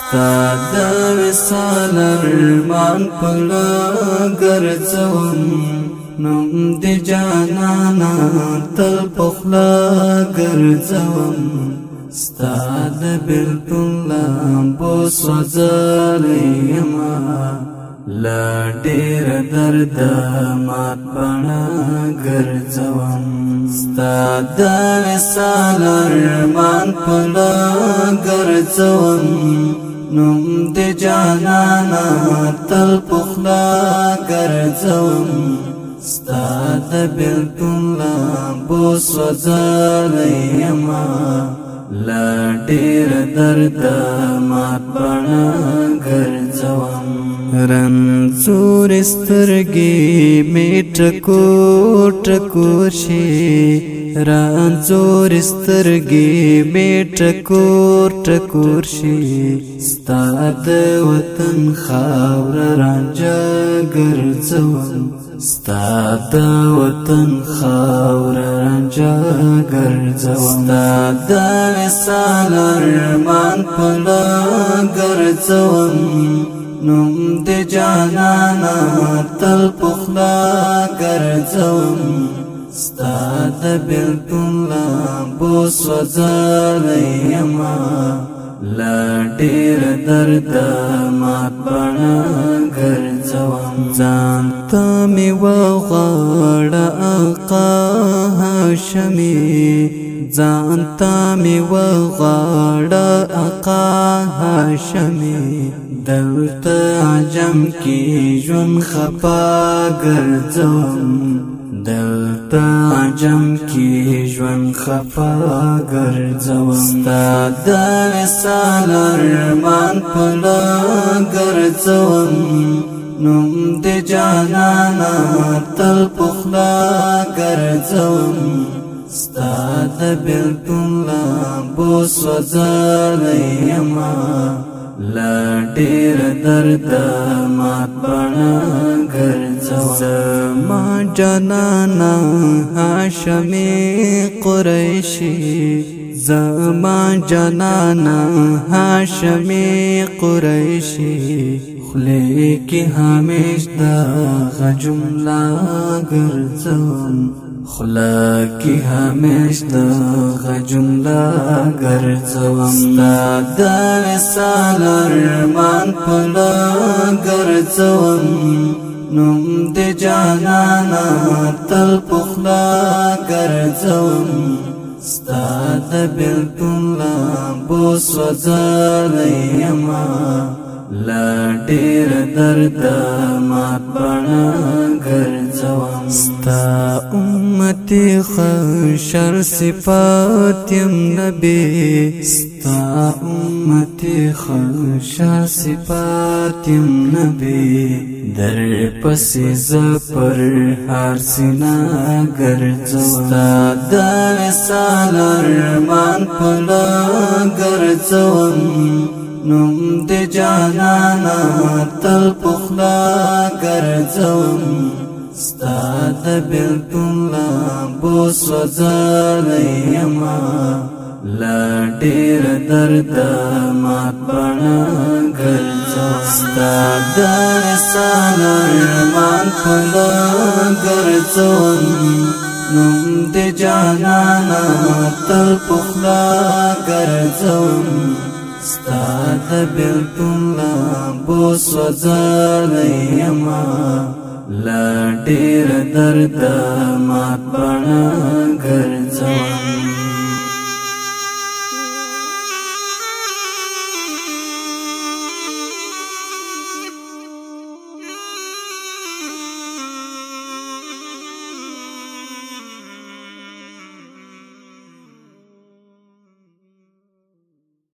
ستا د وصال ارمان پلا ګرځوم نوم د جانانا تل پخلا ګرځوم ستا د بلبل لامبو سوځلی یما لا ډېر درد مات بڼه ګرځوم ستا د وصال ارمان پلا ګرځوم نوم د جانانا تل پخلا ګرځوم ستا د بلبل لامبو سوځلی یما لا ډېر درد مات بڼه ګرځوم رنځور سترګې مې ټکور ټکور شي رنځور سترګې مې ټکور ټکور شي ستا د وطن خاوره رانجه ګرځوم ستا د وطن خاوره رانجه ګرځوم ستا د وصال ارمان پلا ګرځوم نوم د جانانا تل پخلا ګرځوم ستا د بلبل لامبو سوځلی یما لا ډېر درد مات بڼه ګرځوم ځان ته مې وغواړه آقا هاشمي ځان ته مې وغواړه آقا هاشمي دلته عجم کې ژوند خفا ګرځوم دلته عجم کې ژوند خفا ګرځوم ستا د وصال ارمان پلا ګرځوم نوم د جانانا تل پخلا ګرځوم ستا د بلبل لامبو سوځلی یما لا ډېر درد مات بڼه ګرځوم زما جانانا هاشمي قریشي زما جانانا هاشمي قریشي خولې کې همیش دغه جمله ګرځوم خلا کی همیش دغه جمله ګرځوم ستا د وصال ارمان پلا ګرځوم نوم د جانانا تل پخلا ګرځوم ستا د بلبل لامبو سوځلی یما لا ډېر درد مات بڼه ګرځوم ستا امتي خشر صفات یم نبی ستا امتي خشر صفات یم نبی در پسې ز پر هر سینا ګرځوم ستا د وصال ارمان پلا ګرځوم نوم د جانانا تل پخلا ګرځوم ستا د بلبل لامبو سوځلی یما لا ډېر درد مات بڼه ګرځوم ستا د وصال ارمان پلا ګرځوم نوم د جانانا تل پخلا ګرځوم ستا د بلبل لامبو سوځلی یما لا ډېر درد مات بڼه ګرځوم